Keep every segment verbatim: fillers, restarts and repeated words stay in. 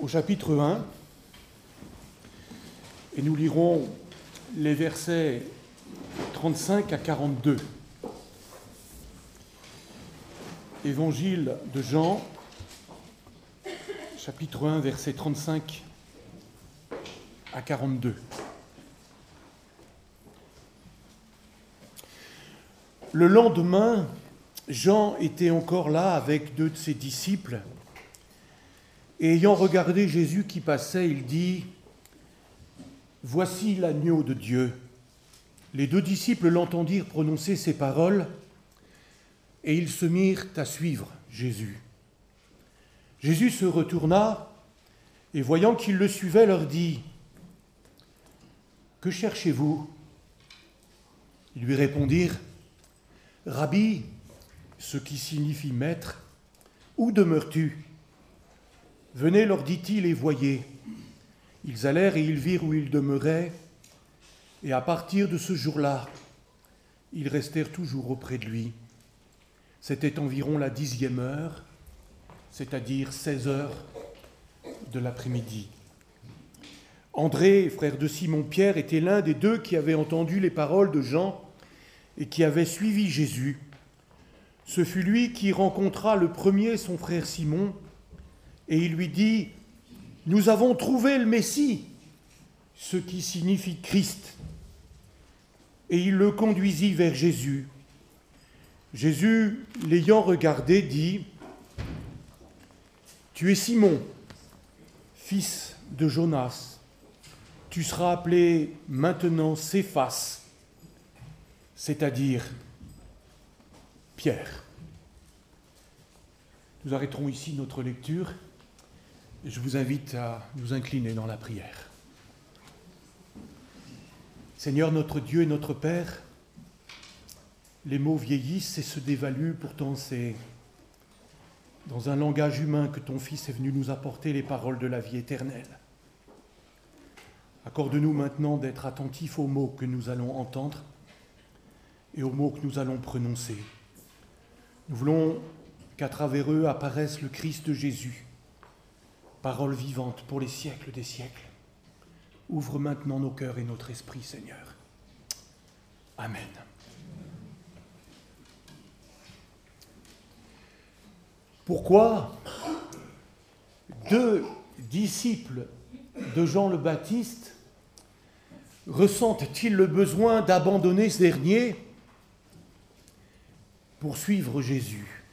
au chapitre un, et nous lirons les versets trente-cinq à quarante-deux. Évangile de Jean, chapitre un, versets trente-cinq à quarante-deux. Le lendemain, Jean était encore là avec deux de ses disciples, et ayant regardé Jésus qui passait, il dit « Voici l'agneau de Dieu ». Les deux disciples l'entendirent prononcer ces paroles, et ils se mirent à suivre Jésus. Jésus se retourna, et voyant qu'ils le suivaient, leur dit « Que cherchez-vous » Ils lui répondirent « Rabbi », ce qui signifie « maître », où demeures-tu ? Venez, leur dit-il, et voyez. Ils allèrent et ils virent où il demeurait, et à partir de ce jour-là, ils restèrent toujours auprès de lui. C'était environ la dixième heure, c'est-à-dire seize heures de l'après-midi. André, frère de Simon-Pierre, était l'un des deux qui avaient entendu les paroles de Jean et qui avait suivi Jésus. Ce fut lui qui rencontra le premier son frère Simon, et il lui dit « Nous avons trouvé le Messie », ce qui signifie Christ. Et il le conduisit vers Jésus. Jésus, l'ayant regardé, dit « Tu es Simon, fils de Jonas. Tu seras appelé maintenant Céphas, c'est-à-dire Pierre. » Nous arrêterons ici notre lecture et je vous invite à nous incliner dans la prière. Seigneur, notre Dieu et notre Père, les mots vieillissent et se dévaluent, pourtant c'est dans un langage humain que ton Fils est venu nous apporter les paroles de la vie éternelle. Accorde-nous maintenant d'être attentifs aux mots que nous allons entendre et aux mots que nous allons prononcer. Nous voulons qu'à travers eux apparaisse le Christ de Jésus, parole vivante pour les siècles des siècles. Ouvre maintenant nos cœurs et notre esprit, Seigneur. Amen. Pourquoi deux disciples de Jean le Baptiste ressentent-ils le besoin d'abandonner ce dernier pour suivre Jésus?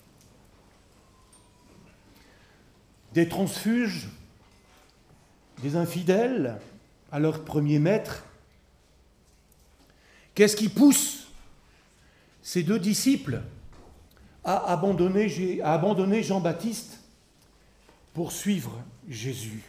Des transfuges, des infidèles à leur premier maître. Qu'est-ce qui pousse ces deux disciples à abandonner, à abandonner Jean-Baptiste pour suivre Jésus?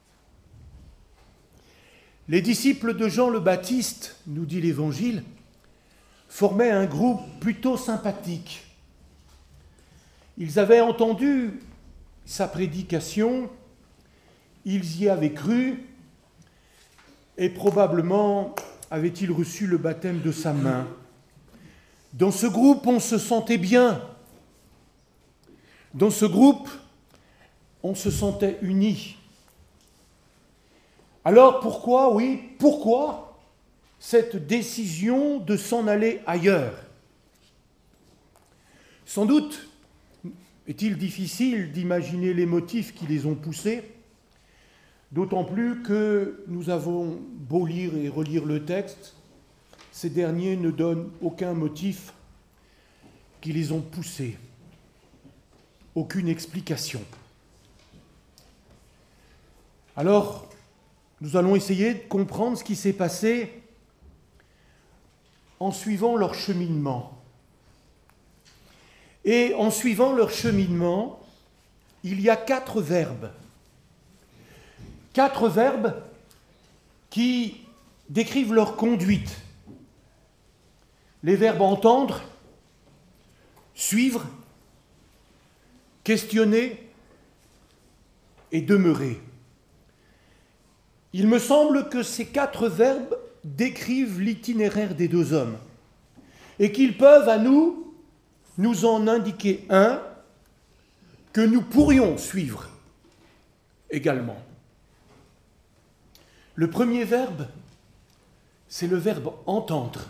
Les disciples de Jean le Baptiste, nous dit l'Évangile, formaient un groupe plutôt sympathique. Ils avaient entendu sa prédication, ils y avaient cru, et probablement avaient-ils reçu le baptême de sa main. Dans ce groupe, on se sentait bien. Dans ce groupe, on se sentait unis. Alors pourquoi, oui, pourquoi cette décision de s'en aller ailleurs? Sans doute est-il difficile d'imaginer les motifs qui les ont poussés, d'autant plus que nous avons beau lire et relire le texte, ces derniers ne donnent aucun motif qui les ont poussés, aucune explication. Alors, nous allons essayer de comprendre ce qui s'est passé en suivant leur cheminement. Et en suivant leur cheminement, il y a quatre verbes. Quatre verbes qui décrivent leur conduite. Les verbes entendre, suivre, questionner et demeurer. Il me semble que ces quatre verbes décrivent l'itinéraire des deux hommes et qu'ils peuvent à nous nous en indiquer un que nous pourrions suivre également. Le premier verbe, c'est le verbe entendre.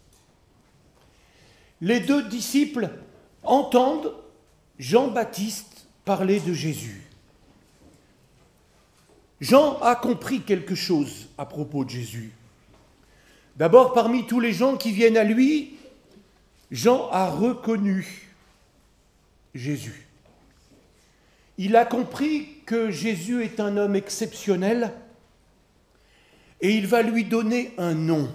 Les deux disciples entendent Jean-Baptiste parler de Jésus. Jean a compris quelque chose à propos de Jésus. D'abord, parmi tous les gens qui viennent à lui, Jean a reconnu Jésus. Il a compris que Jésus est un homme exceptionnel et il va lui donner un nom,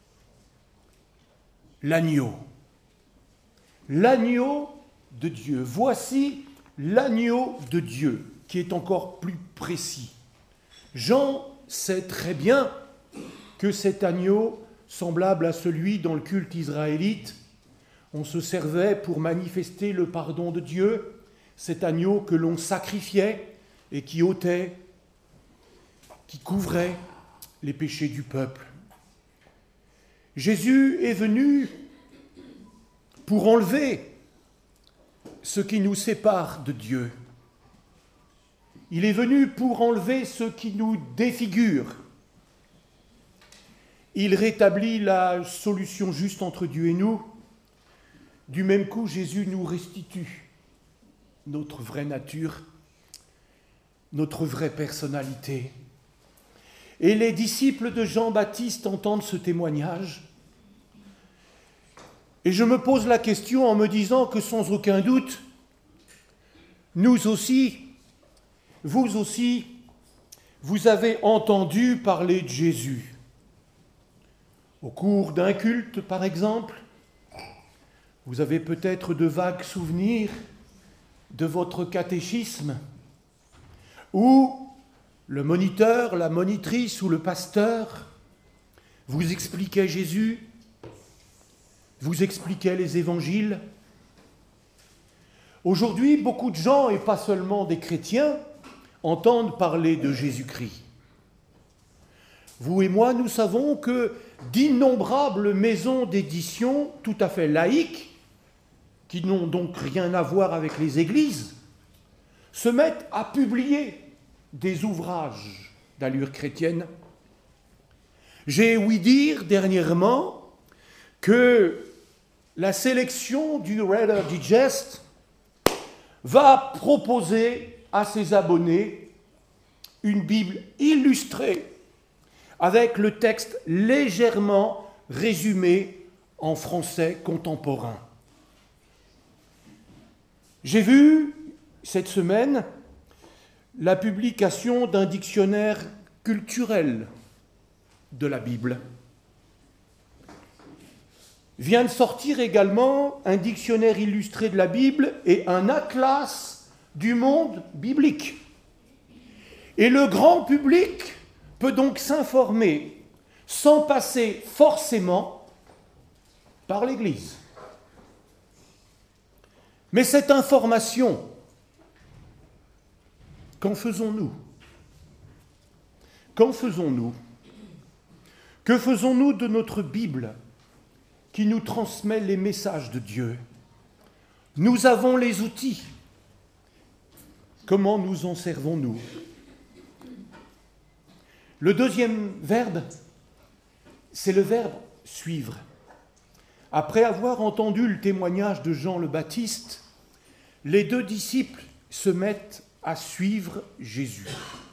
l'agneau. L'agneau de Dieu. Voici l'agneau de Dieu, qui est encore plus précis. Jean sait très bien que cet agneau, semblable à celui dans le culte israélite, on se servait pour manifester le pardon de Dieu, cet agneau que l'on sacrifiait et qui ôtait, qui couvrait les péchés du peuple. Jésus est venu pour enlever ce qui nous sépare de Dieu. Il est venu pour enlever ce qui nous défigure. Il rétablit la solution juste entre Dieu et nous. Du même coup, Jésus nous restitue notre vraie nature, notre vraie personnalité. Et les disciples de Jean-Baptiste entendent ce témoignage. Et je me pose la question en me disant que sans aucun doute, nous aussi, vous aussi, vous avez entendu parler de Jésus. Au cours d'un culte, par exemple, vous avez peut-être de vagues souvenirs de votre catéchisme, où le moniteur, la monitrice ou le pasteur vous expliquait Jésus, vous expliquait les évangiles. Aujourd'hui, beaucoup de gens, et pas seulement des chrétiens, entendent parler de Jésus-Christ. Vous et moi, nous savons que d'innombrables maisons d'édition tout à fait laïques, qui n'ont donc rien à voir avec les églises, se mettent à publier des ouvrages d'allure chrétienne. J'ai ouï dire dernièrement que la sélection du Reader Digest va proposer à ses abonnés une Bible illustrée avec le texte légèrement résumé en français contemporain. J'ai vu cette semaine la publication d'un dictionnaire culturel de la Bible. Vient de sortir également un dictionnaire illustré de la Bible et un atlas du monde biblique. Et le grand public peut donc s'informer sans passer forcément par l'Église. Mais cette information, qu'en faisons-nous ? Qu'en faisons-nous ? Que faisons-nous de notre Bible qui nous transmet les messages de Dieu ? Nous avons les outils. Comment nous en servons-nous ? Le deuxième verbe, c'est le verbe « suivre ». Après avoir entendu le témoignage de Jean le Baptiste, les deux disciples se mettent à suivre Jésus.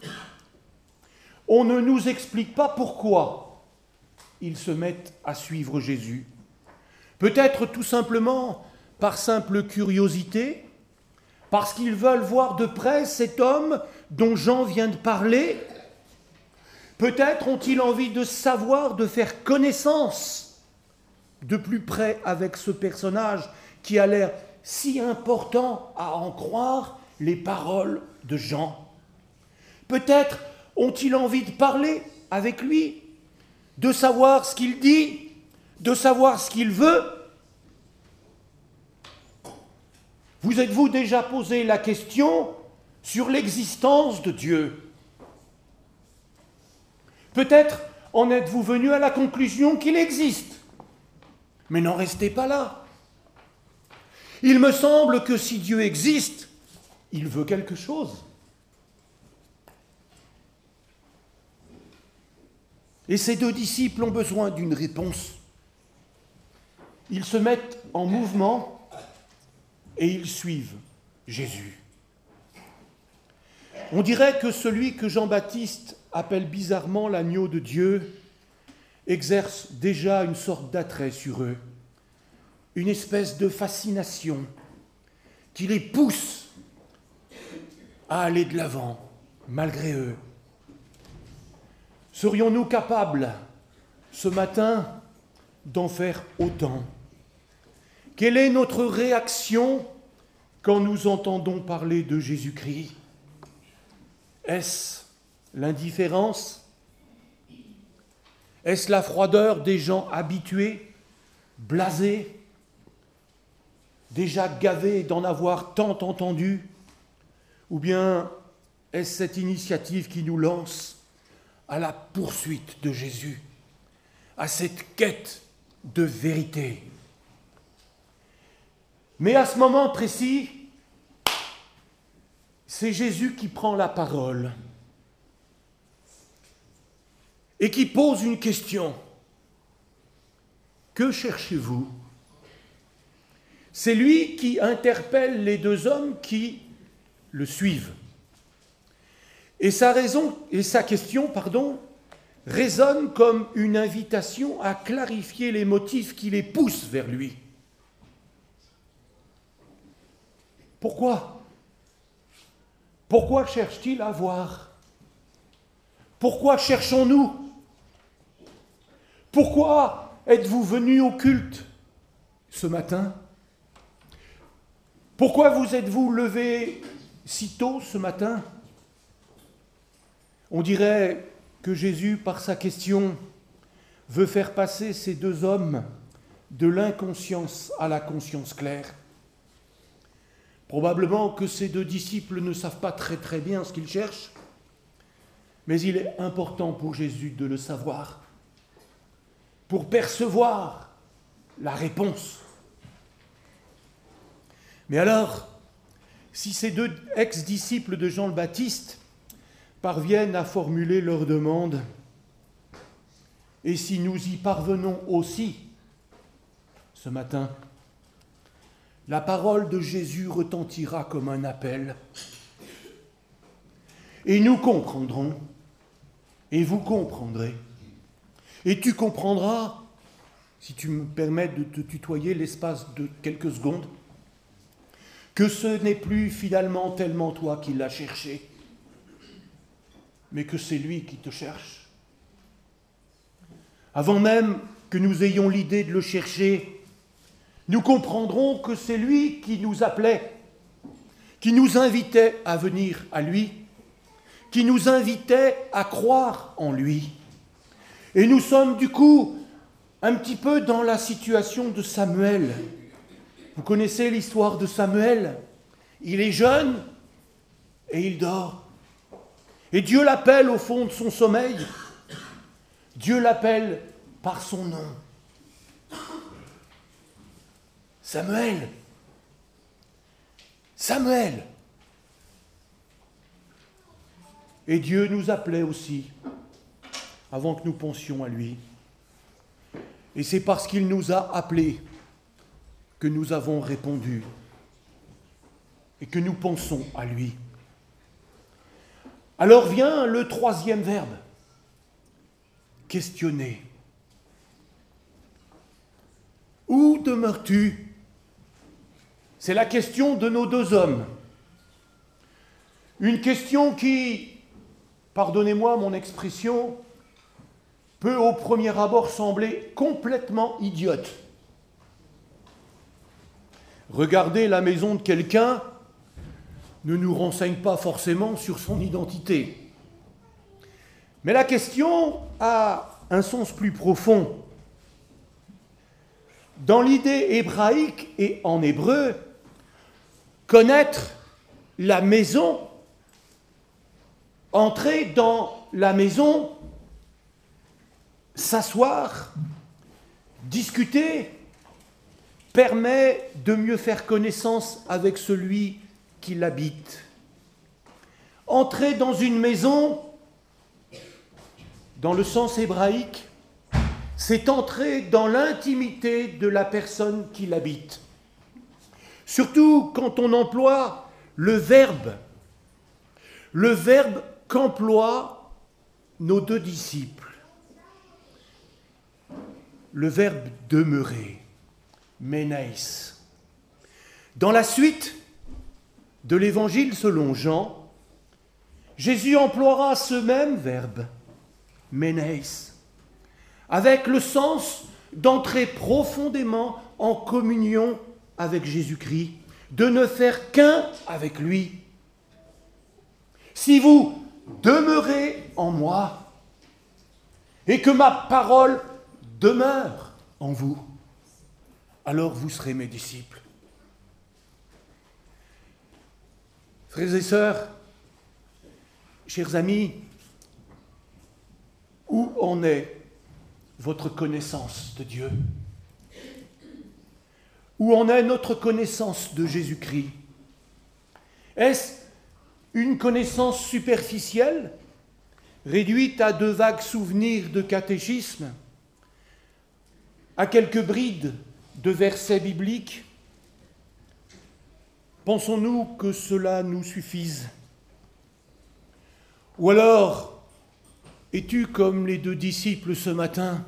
On ne nous explique pas pourquoi ils se mettent à suivre Jésus. Peut-être tout simplement par simple curiosité, parce qu'ils veulent voir de près cet homme dont Jean vient de parler. Peut-être ont-ils envie de savoir, de faire connaissance de plus près avec ce personnage qui a l'air si important à en croire les paroles de Jean. Peut-être ont-ils envie de parler avec lui, de savoir ce qu'il dit, de savoir ce qu'il veut. Vous êtes-vous déjà posé la question sur l'existence de Dieu ? Peut-être en êtes-vous venu à la conclusion qu'il existe. Mais n'en restez pas là. Il me semble que si Dieu existe, il veut quelque chose. Et ces deux disciples ont besoin d'une réponse. Ils se mettent en mouvement et ils suivent Jésus. On dirait que celui que Jean-Baptiste appelle bizarrement l'agneau de Dieu exerce déjà une sorte d'attrait sur eux, une espèce de fascination qui les pousse à aller de l'avant, malgré eux. Serions-nous capables, ce matin, d'en faire autant ? Quelle est notre réaction quand nous entendons parler de Jésus-Christ ? Est-ce l'indifférence ? Est-ce la froideur des gens habitués, blasés, déjà gavés d'en avoir tant entendu ? Ou bien est-ce cette initiative qui nous lance à la poursuite de Jésus, à cette quête de vérité ? Mais à ce moment précis, c'est Jésus qui prend la parole et qui pose une question. Que cherchez-vous ? C'est lui qui interpelle les deux hommes qui le suivent. Et sa raison et sa question, pardon, résonnent comme une invitation à clarifier les motifs qui les poussent vers lui. Pourquoi ? Pourquoi cherche-t-il à voir ? Pourquoi cherchons-nous ? Pourquoi êtes-vous venus au culte ce matin ? Pourquoi vous êtes-vous levés si tôt ce matin ? On dirait que Jésus, par sa question, veut faire passer ces deux hommes de l'inconscience à la conscience claire. Probablement que ces deux disciples ne savent pas très très bien ce qu'ils cherchent, mais il est important pour Jésus de le savoir, pour percevoir la réponse. Mais alors, si ces deux ex-disciples de Jean le Baptiste parviennent à formuler leur demande, et si nous y parvenons aussi ce matin, la parole de Jésus retentira comme un appel. Et nous comprendrons, et vous comprendrez, et tu comprendras, si tu me permets de te tutoyer l'espace de quelques secondes, que ce n'est plus finalement tellement toi qui l'as cherché, mais que c'est lui qui te cherche. Avant même que nous ayons l'idée de le chercher, nous comprendrons que c'est lui qui nous appelait, qui nous invitait à venir à lui, qui nous invitait à croire en lui. Et nous sommes du coup un petit peu dans la situation de Samuel. Vous connaissez l'histoire de Samuel ? Il est jeune et il dort. Et Dieu l'appelle au fond de son sommeil. Dieu l'appelle par son nom. Samuel, Samuel. Et Dieu nous appelait aussi, avant que nous pensions à lui. Et c'est parce qu'il nous a appelés que nous avons répondu et que nous pensons à lui. Alors vient le troisième verbe, questionner. Où demeures-tu ? C'est la question de nos deux hommes. Une question qui, pardonnez-moi mon expression, peut au premier abord sembler complètement idiote. Regarder la maison de quelqu'un ne nous renseigne pas forcément sur son identité. Mais la question a un sens plus profond. Dans l'idée hébraïque et en hébreu, connaître la maison, entrer dans la maison, s'asseoir, discuter, permet de mieux faire connaissance avec celui qui l'habite. Entrer dans une maison, dans le sens hébraïque, c'est entrer dans l'intimité de la personne qui l'habite. Surtout quand on emploie le verbe, le verbe qu'emploient nos deux disciples. Le verbe demeurer, meneis. Dans la suite de l'évangile selon Jean, Jésus emploiera ce même verbe, meneis, avec le sens d'entrer profondément en communion avec Jésus-Christ, de ne faire qu'un avec lui. Si vous demeurez en moi et que ma parole demeure en vous, alors vous serez mes disciples. Frères et sœurs, chers amis, où en est votre connaissance de Dieu? Où en est notre connaissance de Jésus-Christ? Est-ce une connaissance superficielle, réduite à de vagues souvenirs de catéchisme, à quelques brides de versets bibliques? Pensons-nous que cela nous suffise? Ou alors, es-tu comme les deux disciples ce matin?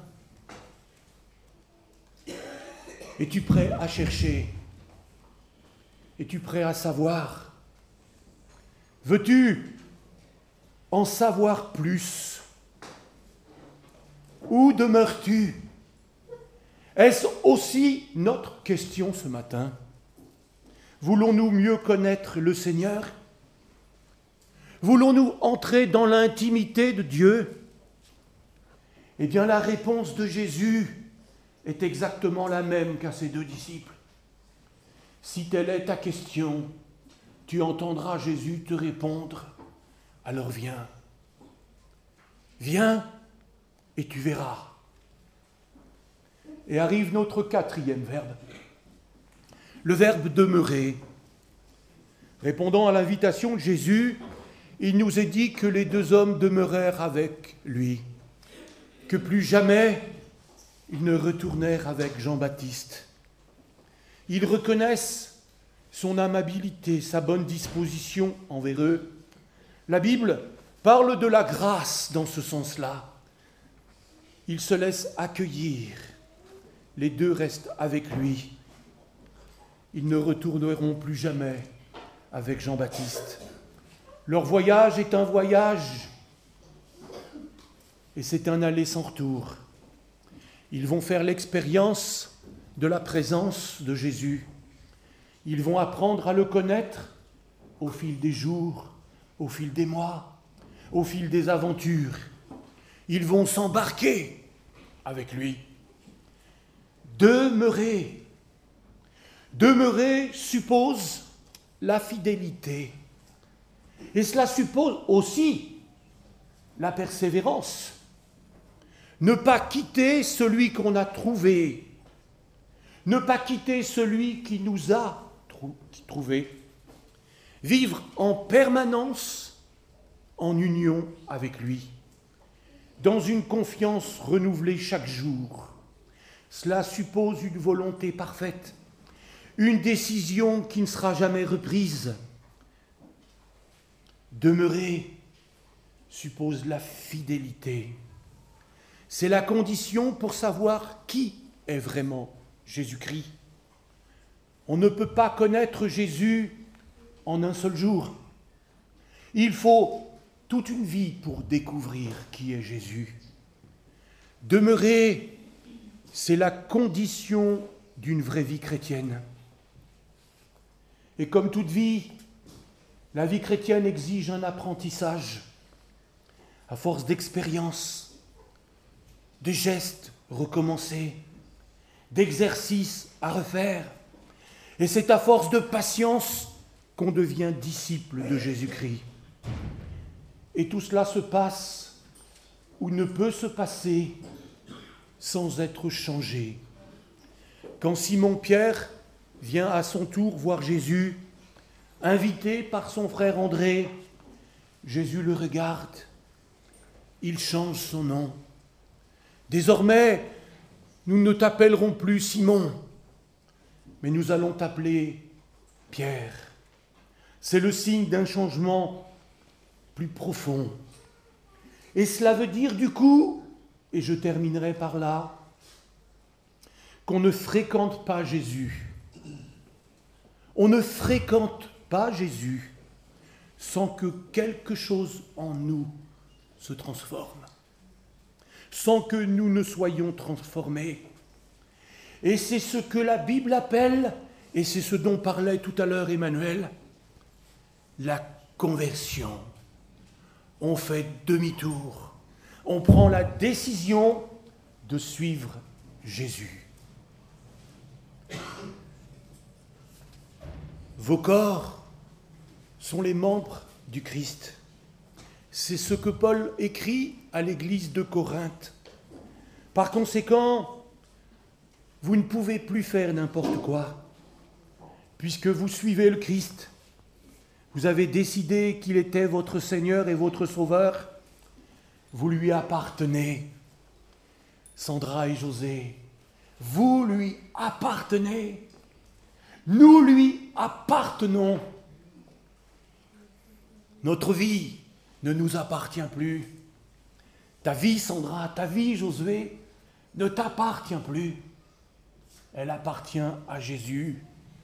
Es-tu prêt à chercher? Es-tu prêt à savoir? Veux-tu en savoir plus? Où demeures-tu? Est-ce aussi notre question ce matin? Voulons-nous mieux connaître le Seigneur? Voulons-nous entrer dans l'intimité de Dieu? Eh bien, la réponse de Jésus est exactement la même qu'à ses deux disciples. Si telle est ta question, tu entendras Jésus te répondre, alors viens. Viens et tu verras. Et arrive notre quatrième verbe, le verbe demeurer. Répondant à l'invitation de Jésus, il nous est dit que les deux hommes demeurèrent avec lui, que plus jamais ils ne retournèrent avec Jean-Baptiste. Ils reconnaissent son amabilité, sa bonne disposition envers eux. La Bible parle de la grâce dans ce sens-là. Ils se laissent accueillir. Les deux restent avec lui. Ils ne retourneront plus jamais avec Jean-Baptiste. Leur voyage est un voyage et c'est un aller sans retour. Ils vont faire l'expérience de la présence de Jésus. Ils vont apprendre à le connaître au fil des jours, au fil des mois, au fil des aventures. Ils vont s'embarquer avec lui. Demeurer. Demeurer suppose la fidélité. Et cela suppose aussi la persévérance. Ne pas quitter celui qu'on a trouvé. Ne pas quitter celui qui nous a trouvé. Vivre en permanence en union avec lui, dans une confiance renouvelée chaque jour. Cela suppose une volonté parfaite, une décision qui ne sera jamais reprise. Demeurer suppose la fidélité. C'est la condition pour savoir qui est vraiment Jésus-Christ. On ne peut pas connaître Jésus en un seul jour. Il faut toute une vie pour découvrir qui est Jésus. Demeurer, c'est la condition d'une vraie vie chrétienne. Et comme toute vie, la vie chrétienne exige un apprentissage, à force d'expérience, de gestes recommencés, d'exercices à refaire. Et c'est à force de patience qu'on devient disciple de Jésus-Christ. Et tout cela se passe ou ne peut se passer sans être changé. Quand Simon-Pierre vient à son tour voir Jésus, invité par son frère André, Jésus le regarde il change son nom. Désormais, nous ne t'appellerons plus Simon, mais nous allons t'appeler Pierre. C'est le signe d'un changement plus profond. Et cela veut dire du coup, et je terminerai par là, qu'on ne fréquente pas Jésus. On ne fréquente pas Jésus sans que quelque chose en nous se transforme, sans que nous ne soyons transformés. Et c'est ce que la Bible appelle, et c'est ce dont parlait tout à l'heure Emmanuel, la conversion. On fait demi-tour, on prend la décision de suivre Jésus. Vos corps sont les membres du Christ. C'est ce que Paul écrit à l'église de Corinthe. Par conséquent, vous ne pouvez plus faire n'importe quoi, puisque vous suivez le Christ. Vous avez décidé qu'il était votre Seigneur et votre Sauveur. Vous lui appartenez. Sandra et José, vous lui appartenez. Nous lui appartenons. Notre vie ne nous appartient plus. Ta vie, Sandra, ta vie, Josué, ne t'appartient plus. Elle appartient à Jésus.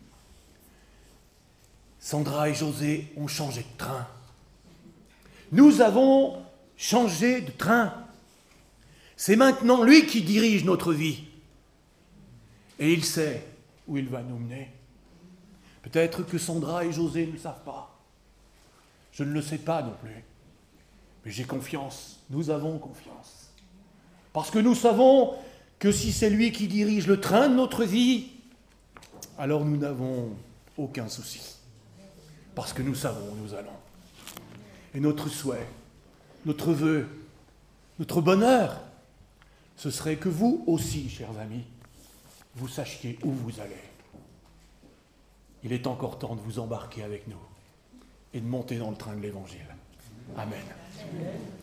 Sandra et José ont changé de train. Nous avons changé de train. C'est maintenant lui qui dirige notre vie. Et il sait où il va nous mener. Peut-être que Sandra et José ne le savent pas. Je ne le sais pas non plus. Mais j'ai confiance. Nous avons confiance. Parce que nous savons que si c'est lui qui dirige le train de notre vie, alors nous n'avons aucun souci. Parce que nous savons où nous allons. Et notre souhait, notre vœu, notre bonheur, ce serait que vous aussi, chers amis, vous sachiez où vous allez. Il est encore temps de vous embarquer avec nous et de monter dans le train de l'Évangile. Amen.